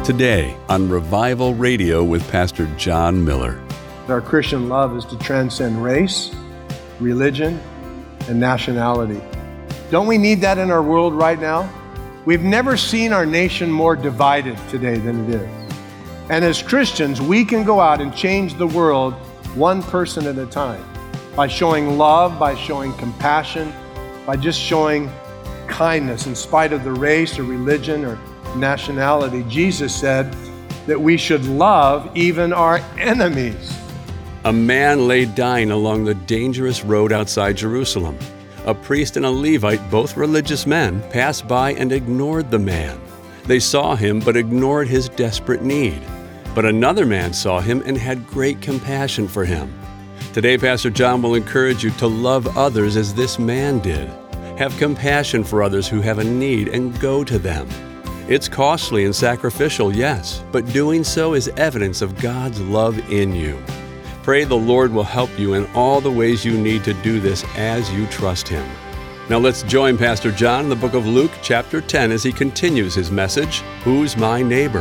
Today on Revival Radio with Pastor John Miller. Our Christian love is to transcend race, religion, and nationality. Don't we need that in our world right now? We've never seen our nation more divided today than it is. And as Christians, we can go out and change the world one person at a time by showing love, by showing compassion, by just showing kindness in spite of the race or religion or nationality. Jesus said that we should love even our enemies. A man lay dying along the dangerous road outside Jerusalem. A priest and a Levite, both religious men, passed by and ignored the man. They saw him but ignored his desperate need. But another man saw him and had great compassion for him. Today, Pastor John will encourage you to love others as this man did. Have compassion for others who have a need and go to them. It's costly and sacrificial, yes, but doing so is evidence of God's love in you. Pray the Lord will help you in all the ways you need to do this as you trust Him. Now let's join Pastor John in the book of Luke, chapter 10, as he continues his message, Who's My Neighbor?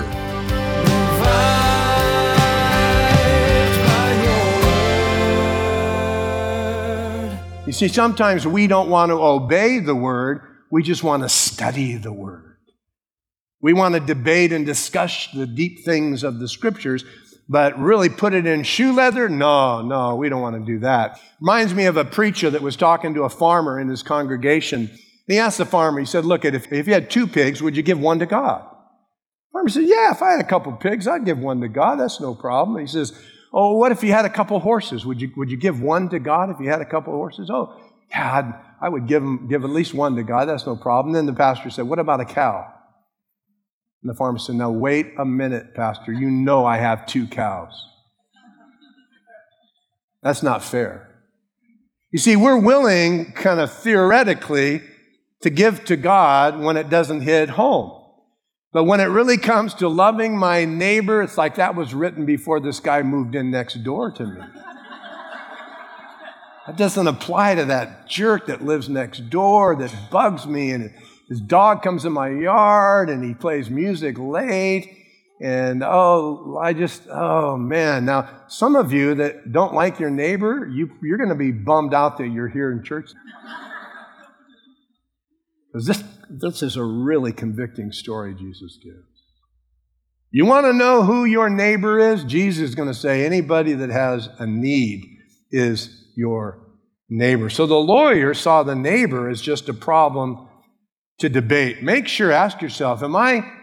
You see, sometimes we don't want to obey the Word, we just want to study the Word. We want to debate and discuss the deep things of the Scriptures, but really put it in shoe leather? No, we don't want to do that. Reminds me of a preacher that was talking to a farmer in his congregation. He asked the farmer, he said, look, if you had 2 pigs, would you give one to God? The farmer said, yeah, if I had a couple pigs, I'd give one to God. That's no problem. He says, oh, what if you had a couple horses? Would you give one to God if you had a couple horses? Oh, yeah, I would give at least one to God. That's no problem. Then the pastor said, what about a cow? And the farmer said, now wait a minute, Pastor. You know I have 2 cows. That's not fair. You see, we're willing, kind of theoretically, to give to God when it doesn't hit home. But when it really comes to loving my neighbor, it's like that was written before this guy moved in next door to me. That doesn't apply to that jerk that lives next door that bugs me, and his dog comes in my yard and he plays music late. And oh man. Now, some of you that don't like your neighbor, you're going to be bummed out that you're here in church. Because this is a really convicting story Jesus gives. You want to know who your neighbor is? Jesus is going to say anybody that has a need is your neighbor. So the lawyer saw the neighbor as just a problem to debate. Ask yourself, am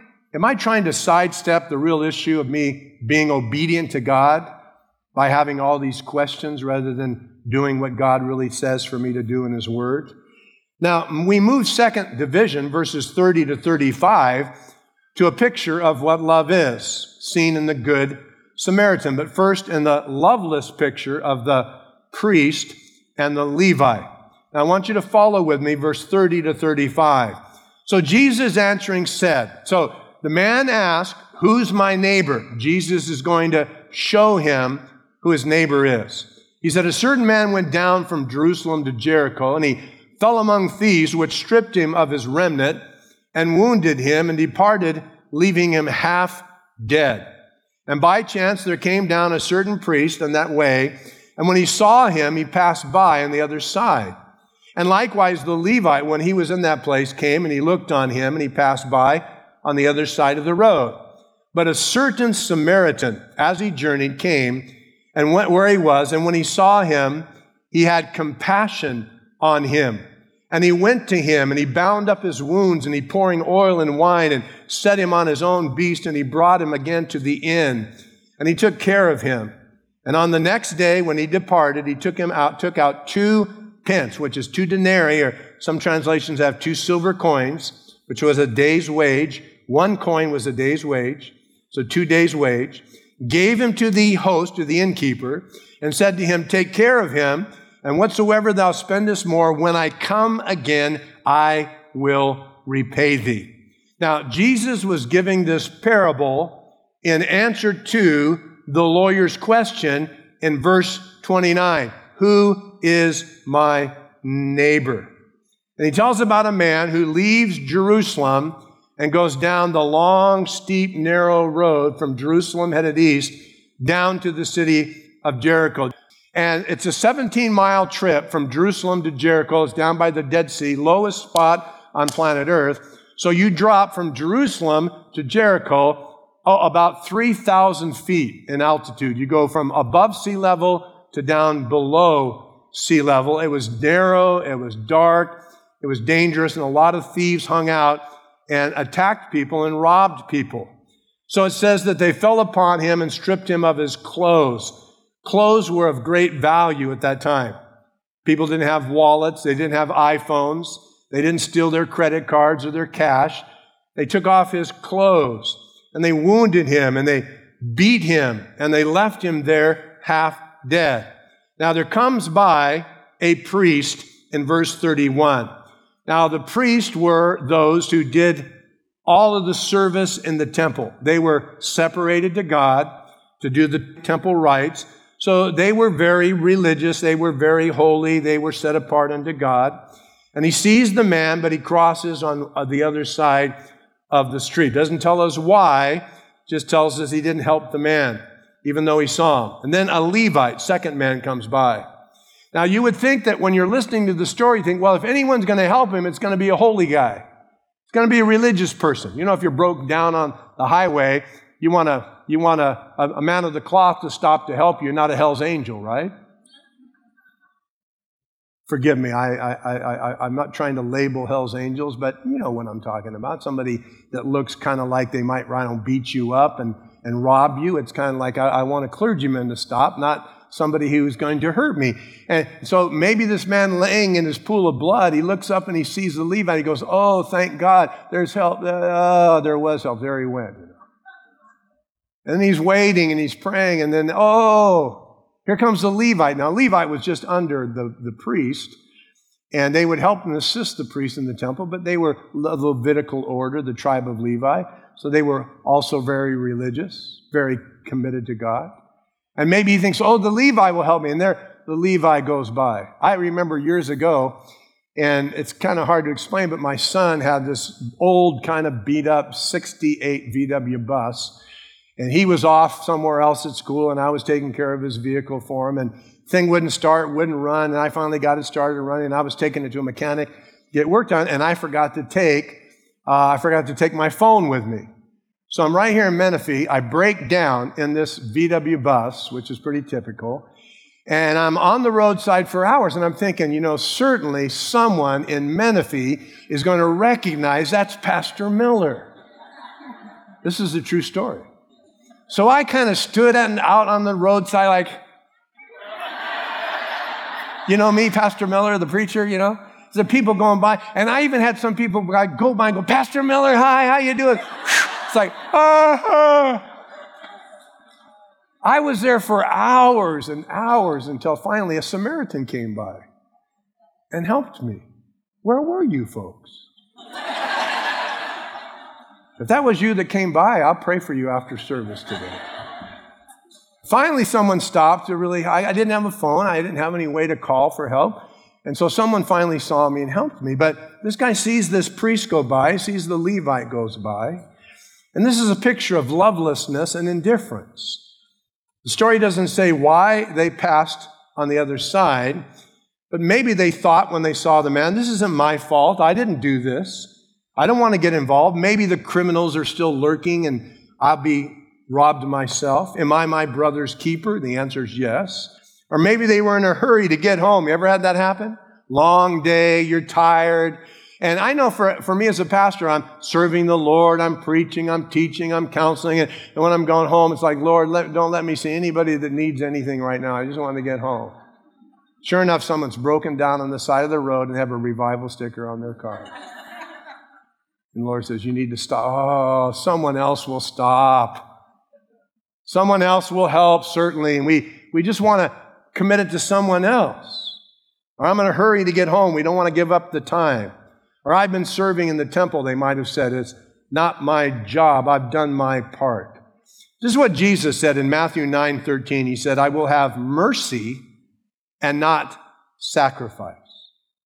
I trying to sidestep the real issue of me being obedient to God by having all these questions rather than doing what God really says for me to do in His Word? Now, we move second division, verses 30 to 35, to a picture of what love is, seen in the Good Samaritan. But first, in the loveless picture of the priest and the Levite. Now, I want you to follow with me, verse 30 to 35. So Jesus answering said, so the man asked, who's my neighbor? Jesus is going to show him who his neighbor is. He said, a certain man went down from Jerusalem to Jericho, and he fell among thieves, which stripped him of his remnant and wounded him and departed, leaving him half dead. And by chance there came down a certain priest on that way, and when he saw him, he passed by on the other side. And likewise the Levite, when he was in that place, came and he looked on him, and he passed by on the other side of the road. But a certain Samaritan, as he journeyed, came and went where he was, and when he saw him, he had compassion on him. And he went to him, and he bound up his wounds, and he pouring oil and wine, and set him on his own beast, and he brought him again to the inn, and he took care of him. And on the next day, when he departed, he took out 2 pence, which is 2 denarii, or some translations have 2 silver coins, which was a day's wage. 1 coin was a day's wage, so 2 days' wage. Gave him to the host, to the innkeeper, and said to him, take care of him, and whatsoever thou spendest more, when I come again, I will repay thee. Now, Jesus was giving this parable in answer to the lawyer's question in verse 29. Who is my neighbor? And he tells about a man who leaves Jerusalem and goes down the long, steep, narrow road from Jerusalem headed east down to the city of Jericho. And it's a 17-mile trip from Jerusalem to Jericho. It's down by the Dead Sea, lowest spot on planet Earth. So you drop from Jerusalem to Jericho about 3,000 feet in altitude. You go from above sea level to down below sea level. It was narrow, it was dark, it was dangerous, and a lot of thieves hung out and attacked people and robbed people. So it says that they fell upon him and stripped him of his clothes. Clothes were of great value at that time. People didn't have wallets, they didn't have iPhones, they didn't steal their credit cards or their cash. They took off his clothes, and they wounded him, and they beat him, and they left him there half dead. Now there comes by a priest in verse 31. Now the priests were those who did all of the service in the temple. They were separated to God to do the temple rites. So they were very religious, they were very holy, they were set apart unto God. And he sees the man, but he crosses on the other side of the street. Doesn't tell us why, just tells us he didn't help the man, even though he saw him. And then a Levite, second man, comes by. Now you would think that when you're listening to the story, you think, well, if anyone's going to help him, it's going to be a holy guy. It's going to be a religious person. You know, if you're broke down on the highway, you want a man of the cloth to stop to help you, not a hell's angel, right? Forgive me, I'm not trying to label hell's angels, but you know what I'm talking about. Somebody that looks kind of like they might beat you up and rob you. It's kind of like I want a clergyman to stop, not somebody who's going to hurt me. And so maybe this man laying in his pool of blood, he looks up and he sees the Levite. He goes, oh, thank God, there's help. Oh, there was help. There he went. And then he's waiting and he's praying, and then, here comes the Levite. Now, Levite was just under the priest, and they would help and assist the priest in the temple, but they were the Levitical order, the tribe of Levi, so they were also very religious, very committed to God. And maybe he thinks, the Levi will help me, and there the Levi goes by. I remember years ago, and it's kind of hard to explain, but my son had this old kind of beat-up 68 VW bus, and he was off somewhere else at school, and I was taking care of his vehicle for him, and thing wouldn't start, wouldn't run, and I finally got it started running, and I was taking it to a mechanic, get work done, and I forgot to take my phone with me. So I'm right here in Menifee. I break down in this VW bus, which is pretty typical, and I'm on the roadside for hours, and I'm thinking, certainly someone in Menifee is going to recognize that's Pastor Miller. This is a true story. So I kind of stood out on the roadside like, me, Pastor Miller, the preacher, the people going by. And I even had some people go by and go, Pastor Miller, hi, how you doing? It's like, I was there for hours and hours until finally a Samaritan came by and helped me. Where were you folks? If that was you that came by, I'll pray for you after service today. Finally, someone stopped to I didn't have a phone. I didn't have any way to call for help. And so someone finally saw me and helped me. But this guy sees this priest go by, sees the Levite goes by. And this is a picture of lovelessness and indifference. The story doesn't say why they passed on the other side, but maybe they thought when they saw the man, this isn't my fault. I didn't do this. I don't want to get involved. Maybe the criminals are still lurking and I'll be robbed myself. Am I my brother's keeper? The answer is yes. Or maybe they were in a hurry to get home. You ever had that happen? Long day, you're tired. And I know for me as a pastor, I'm serving the Lord, I'm preaching, I'm teaching, I'm counseling. And when I'm going home, it's like, Lord, don't let me see anybody that needs anything right now. I just want to get home. Sure enough, someone's broken down on the side of the road and have a revival sticker on their car. And the Lord says, you need to stop. Oh, someone else will stop. Someone else will help, certainly. And we just want to commit it to someone else. Or I'm in a hurry to get home. We don't want to give up the time. Or I've been serving in the temple, they might have said. It's not my job. I've done my part. This is what Jesus said in Matthew 9:13. He said, I will have mercy and not sacrifice.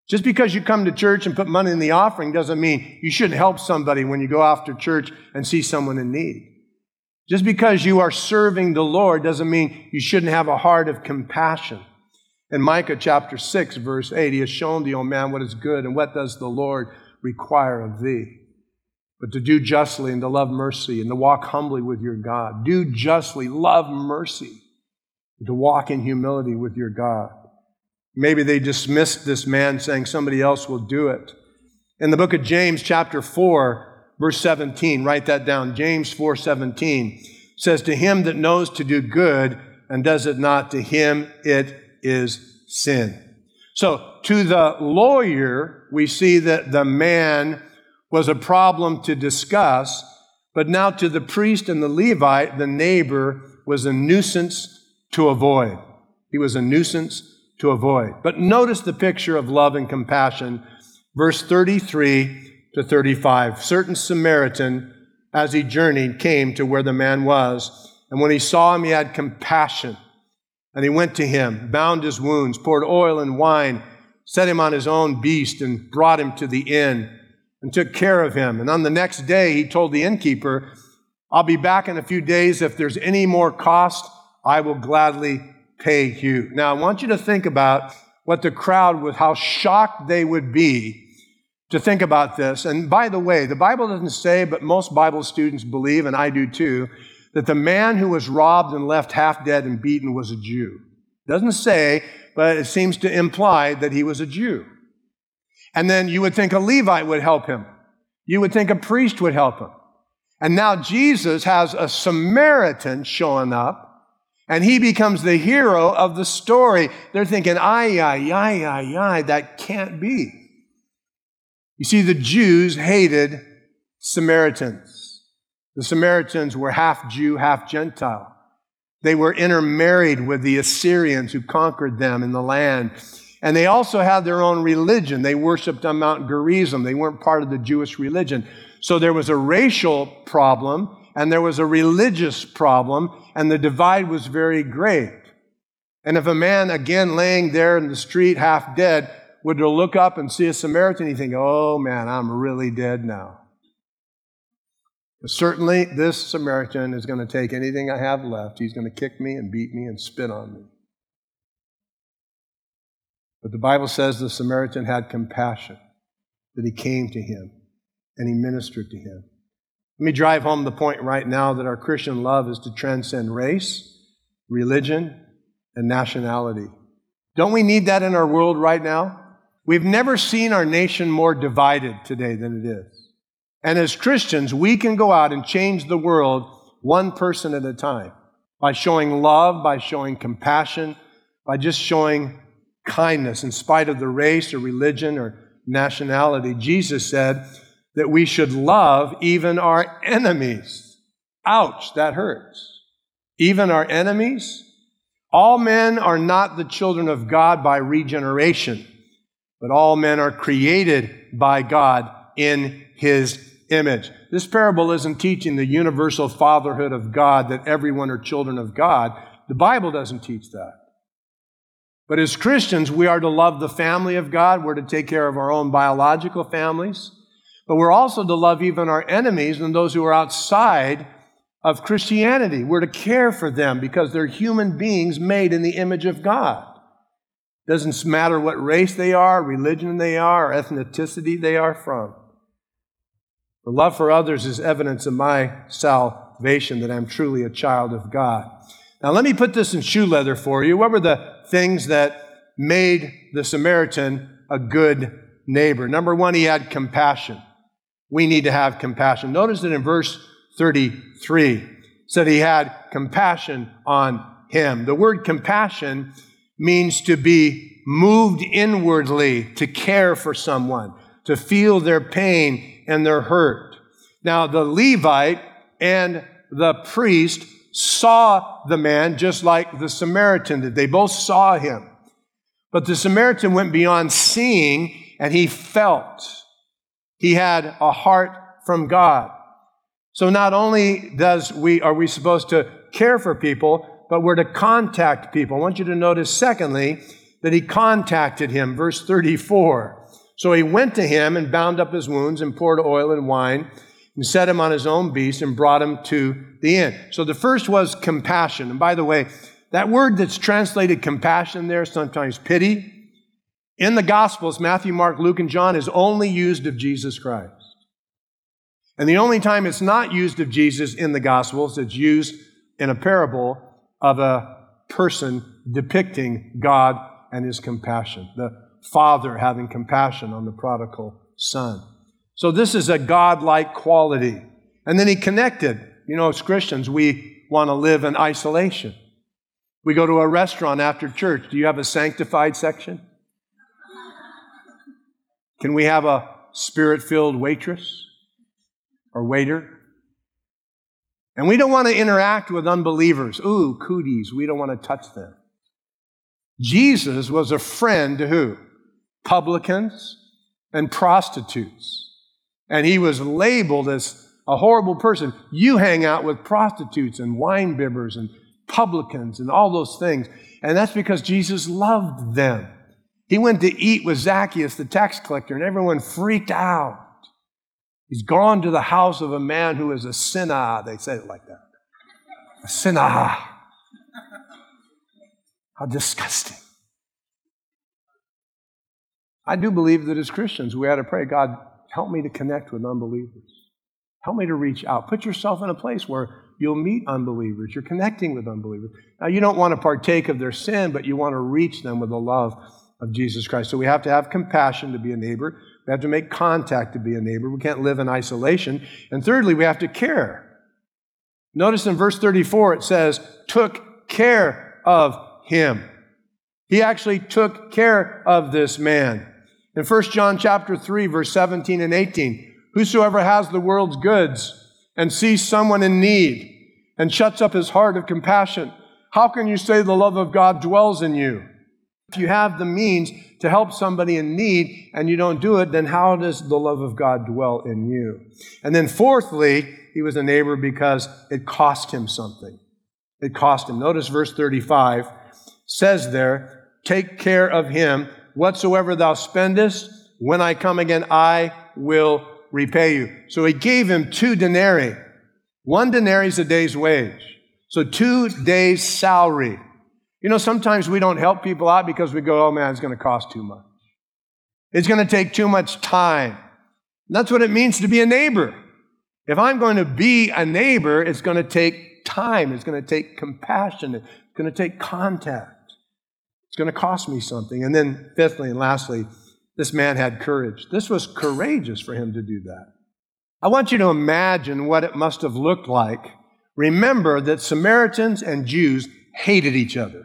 Just because you come to church and put money in the offering doesn't mean you shouldn't help somebody when you go after church and see someone in need. Just because you are serving the Lord doesn't mean you shouldn't have a heart of compassion. In Micah chapter 6, verse 8, He has shown thee, O man, what is good, and what does the Lord require of thee? But to do justly and to love mercy and to walk humbly with your God. Do justly, love mercy, and to walk in humility with your God. Maybe they dismissed this man saying somebody else will do it. In the book of James chapter 4, verse 17, write that down. James 4:17 says, to him that knows to do good and does it not, to him it is sin. So to the lawyer, we see that the man was a problem to discuss, but now to the priest and the Levite, the neighbor was a nuisance to avoid. He was a nuisance to avoid. But notice the picture of love and compassion, verse 33 to 35. Certain Samaritan, as he journeyed, came to where the man was, and when he saw him, he had compassion. And he went to him, bound his wounds, poured oil and wine, set him on his own beast, and brought him to the inn, and took care of him. And on the next day, he told the innkeeper, I'll be back in a few days. If there's any more cost, I will gladly pay you. Now, I want you to think about what the crowd would, how shocked they would be to think about this. And by the way, the Bible doesn't say, but most Bible students believe, and I do too, that the man who was robbed and left half dead and beaten was a Jew. It doesn't say, but it seems to imply that he was a Jew. And then you would think a Levite would help him. You would think a priest would help him. And now Jesus has a Samaritan showing up, and he becomes the hero of the story. They're thinking, that can't be. You see, the Jews hated Samaritans. The Samaritans were half Jew, half Gentile. They were intermarried with the Assyrians who conquered them in the land. And they also had their own religion. They worshiped on Mount Gerizim. They weren't part of the Jewish religion. So there was a racial problem, and there was a religious problem, and the divide was very great. And if a man, again, laying there in the street half dead, would to look up and see a Samaritan, he'd think, oh man, I'm really dead now. But certainly, this Samaritan is going to take anything I have left. He's going to kick me and beat me and spit on me. But the Bible says the Samaritan had compassion, that he came to him and he ministered to him. Let me drive home the point right now that our Christian love is to transcend race, religion, and nationality. Don't we need that in our world right now? We've never seen our nation more divided today than it is. And as Christians, we can go out and change the world one person at a time by showing love, by showing compassion, by just showing kindness in spite of the race or religion or nationality. Jesus said that we should love even our enemies. Ouch, that hurts. Even our enemies. All men are not the children of God by regeneration, but all men are created by God in His image. This parable isn't teaching the universal fatherhood of God, that everyone are children of God. The Bible doesn't teach that. But as Christians, we are to love the family of God. We're to take care of our own biological families. But we're also to love even our enemies and those who are outside of Christianity. We're to care for them because they're human beings made in the image of God. It doesn't matter what race they are, religion they are, or ethnicity they are from. For love for others is evidence of my salvation, that I'm truly a child of God. Now let me put this in shoe leather for you. What were the things that made the Samaritan a good neighbor? Number one, he had compassion. We need to have compassion. Notice that in verse 33, it said he had compassion on him. The word compassion means to be moved inwardly, to care for someone, to feel their pain and their hurt. Now, the Levite and the priest saw the man just like the Samaritan did. They both saw him. But the Samaritan went beyond seeing, and he felt. He had a heart from God. So not only are we supposed to care for people, but we're to contact people. I want you to notice, secondly, that he contacted him. Verse 34, So he went to him and bound up his wounds and poured oil and wine and set him on his own beast and brought him to the inn. So the first was compassion. And by the way, that word that's translated compassion there, sometimes pity, in the Gospels, Matthew, Mark, Luke, and John, is only used of Jesus Christ. And the only time it's not used of Jesus in the Gospels, it's used in a parable of a person depicting God and his compassion, the father having compassion on the prodigal son. So this is a God-like quality. And then he connected. You know, as Christians, we want to live in isolation. We go to a restaurant after church. Do you have a sanctified section? Can we have a spirit-filled waitress or waiter? And we don't want to interact with unbelievers. Ooh, cooties. We don't want to touch them. Jesus was a friend to who? Publicans and prostitutes. And he was labeled as a horrible person. You hang out with prostitutes and wine bibbers and publicans and all those things. And that's because Jesus loved them. He went to eat with Zacchaeus, the tax collector, and everyone freaked out. He's gone to the house of a man who is a sinner. They said it like that. A sinner. How disgusting. I do believe that as Christians, we ought to pray, God, help me to connect with unbelievers. Help me to reach out. Put yourself in a place where you'll meet unbelievers. You're connecting with unbelievers. Now, you don't want to partake of their sin, but you want to reach them with the love of Jesus Christ. So we have to have compassion to be a neighbor. We have to make contact to be a neighbor. We can't live in isolation. And thirdly, we have to care. Notice in verse 34, it says, took care of him. He actually took care of this man. In 1 John chapter 3, verse 17 and 18, whosoever has the world's goods and sees someone in need and shuts up his heart of compassion, how can you say the love of God dwells in you? If you have the means to help somebody in need and you don't do it, then how does the love of God dwell in you? And then fourthly, he was a neighbor because it cost him something. It cost him. Notice verse 35 says there, take care of him. Whatsoever thou spendest, when I come again, I will repay you. So he gave him 2 denarii. 1 denarii is a day's wage. So 2 days' salary. You know, sometimes we don't help people out because we go, oh man, it's going to cost too much. It's going to take too much time. And that's what it means to be a neighbor. If I'm going to be a neighbor, it's going to take time. It's going to take compassion. It's going to take contact. It's going to cost me something. And then fifthly and lastly, this man had courage. This was courageous for him to do that. I want you to imagine what it must have looked like. Remember that Samaritans and Jews hated each other.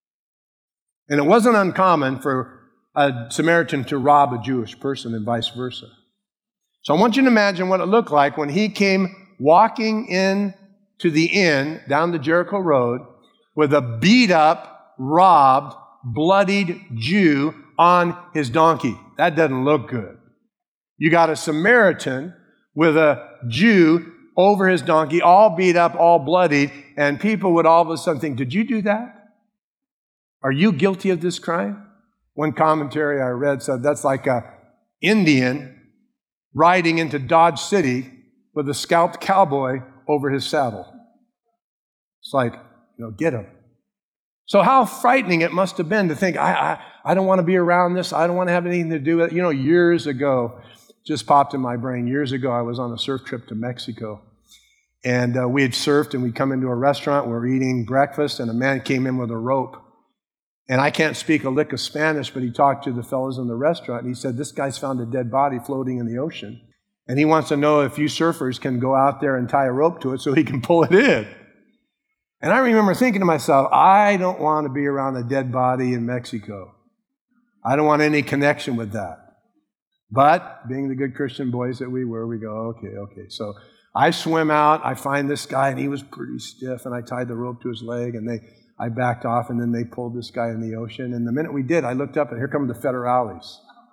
And it wasn't uncommon for a Samaritan to rob a Jewish person and vice versa. So I want you to imagine what it looked like when he came walking in to the inn down the Jericho Road with a beat-up, robbed, bloodied Jew on his donkey. That doesn't look good. You got a Samaritan with a Jew over his donkey, all beat up, all bloodied, and people would all of a sudden think, did you do that? Are you guilty of this crime? One commentary I read said that's like an Indian riding into Dodge City with a scalped cowboy over his saddle. It's like, get him. So how frightening it must have been to think, I don't want to be around this. I don't want to have anything to do with it. Years ago, just popped in my brain, years ago, I was on a surf trip to Mexico. And we had surfed, and we come into a restaurant. We're eating breakfast, and a man came in with a rope. And I can't speak a lick of Spanish, but he talked to the fellows in the restaurant. And he said, this guy's found a dead body floating in the ocean. And he wants to know if you surfers can go out there and tie a rope to it so he can pull it in. And I remember thinking to myself, I don't want to be around a dead body in Mexico. I don't want any connection with that. But being the good Christian boys that we were, we go, okay. So I swim out, I find this guy, and he was pretty stiff, and I tied the rope to his leg, and I backed off, and then they pulled this guy in the ocean. And the minute we did, I looked up, and here come the federales.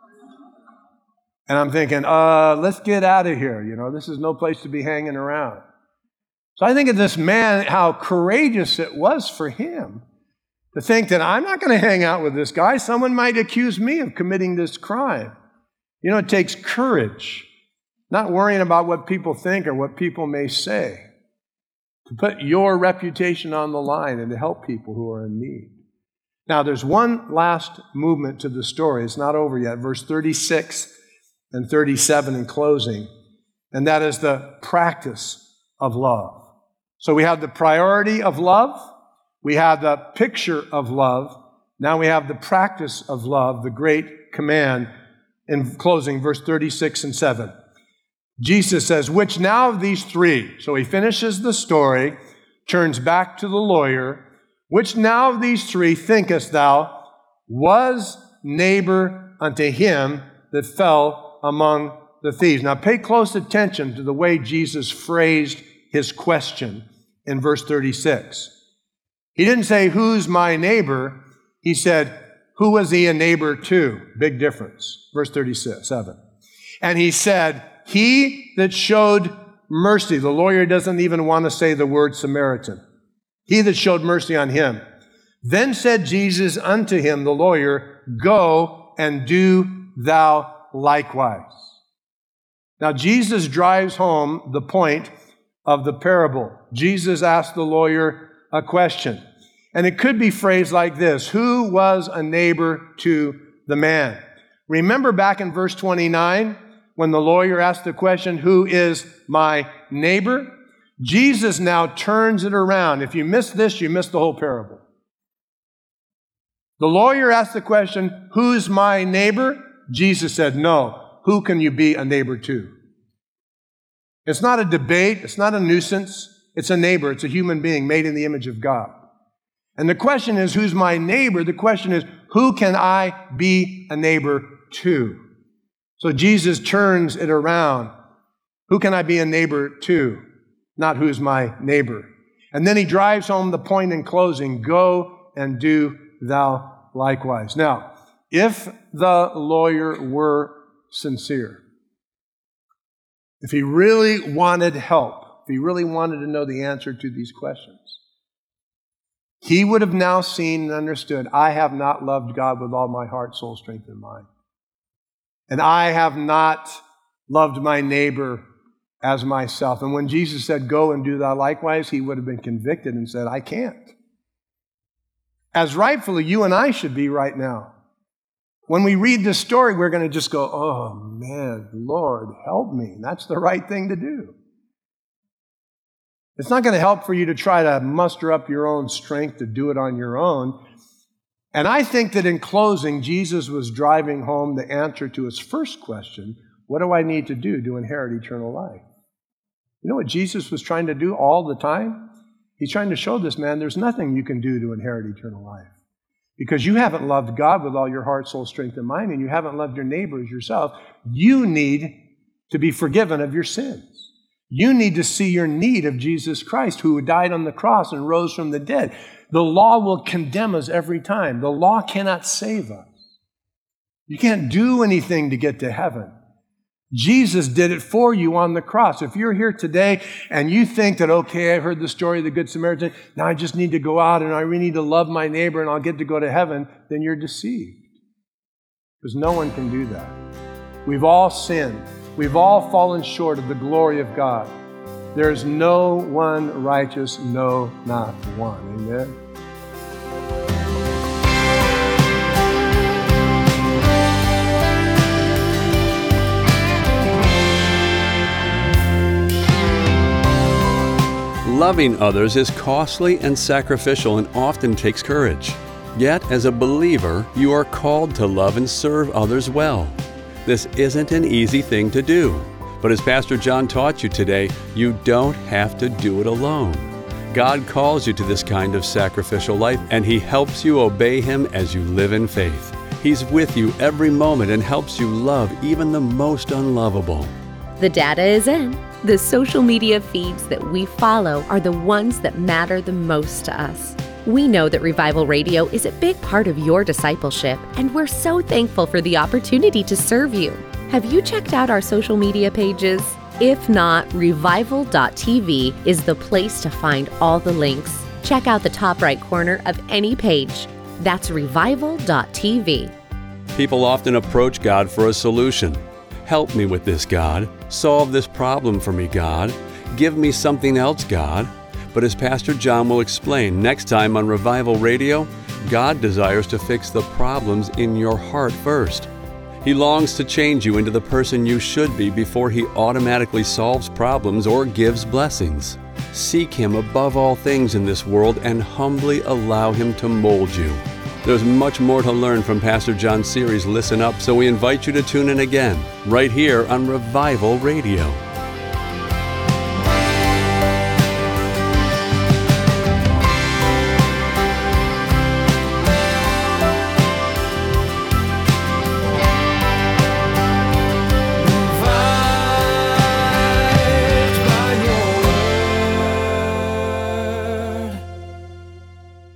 And I'm thinking, let's get out of here. This is no place to be hanging around. So I think of this man, how courageous it was for him to think that I'm not going to hang out with this guy. Someone might accuse me of committing this crime. You know, it takes courage, not worrying about what people think or what people may say, to put your reputation on the line and to help people who are in need. Now, there's one last movement to the story. It's not over yet. Verse 36 and 37 in closing, and that is the practice of love. So we have the priority of love. We have the picture of love. Now we have the practice of love, the great command. In closing, verse 36 and 7. Jesus says, which now of these three, so he finishes the story, turns back to the lawyer, which now of these three thinkest thou was neighbor unto him that fell among the thieves? Now pay close attention to the way Jesus phrased his question in verse 36. He didn't say, who's my neighbor? He said, who was he a neighbor to? Big difference. Verse 37. And he said, he that showed mercy. The lawyer doesn't even want to say the word Samaritan. He that showed mercy on him. Then said Jesus unto him, the lawyer, go and do thou likewise. Now Jesus drives home the point of the parable. Jesus asked the lawyer a question. And it could be phrased like this: who was a neighbor to the man? Remember back in verse 29, when the lawyer asked the question, who is my neighbor? Jesus now turns it around. If you miss this, you miss the whole parable. The lawyer asked the question, who's my neighbor? Jesus said, no. Who can you be a neighbor to? It's not a debate. It's not a nuisance. It's a neighbor. It's a human being made in the image of God. And the question is, who's my neighbor? The question is, who can I be a neighbor to? So Jesus turns it around. Who can I be a neighbor to? Not who's my neighbor. And then he drives home the point in closing, go and do thou likewise. Now, if the lawyer were sincere, if he really wanted help, if he really wanted to know the answer to these questions, he would have now seen and understood, I have not loved God with all my heart, soul, strength, and mind. And I have not loved my neighbor as myself. And when Jesus said, go and do thou likewise, he would have been convicted and said, I can't. As rightfully you and I should be right now. When we read this story, we're going to just go, oh man, Lord, help me. That's the right thing to do. It's not going to help for you to try to muster up your own strength to do it on your own. And I think that in closing, Jesus was driving home the answer to his first question, what do I need to do to inherit eternal life? You know what Jesus was trying to do all the time? He's trying to show this man there's nothing you can do to inherit eternal life. Because you haven't loved God with all your heart, soul, strength, and mind, and you haven't loved your neighbor as yourself. You need to be forgiven of your sins. You need to see your need of Jesus Christ, who died on the cross and rose from the dead. The law will condemn us every time. The law cannot save us. You can't do anything to get to heaven. Jesus did it for you on the cross. If you're here today and you think that, okay, I heard the story of the Good Samaritan, now I just need to go out and I really need to love my neighbor and I'll get to go to heaven, then you're deceived. Because no one can do that. We've all sinned. We've all fallen short of the glory of God. There is no one righteous, no, not one. Amen? Loving others is costly and sacrificial and often takes courage. Yet, as a believer, you are called to love and serve others well. This isn't an easy thing to do. But as Pastor John taught you today, you don't have to do it alone. God calls you to this kind of sacrificial life, and He helps you obey Him as you live in faith. He's with you every moment and helps you love even the most unlovable. The data is in. The social media feeds that we follow are the ones that matter the most to us. We know that Revival Radio is a big part of your discipleship, and we're so thankful for the opportunity to serve you. Have you checked out our social media pages? If not, revival.tv is the place to find all the links. Check out the top right corner of any page. That's revival.tv. People often approach God for a solution. Help me with this, God. Solve this problem for me, God. Give me something else, God. But as Pastor John will explain next time on Revival Radio, God desires to fix the problems in your heart first. He longs to change you into the person you should be before He automatically solves problems or gives blessings. Seek Him above all things in this world and humbly allow Him to mold you. There's much more to learn from Pastor John's series, Listen Up, so we invite you to tune in again, right here on Revival Radio.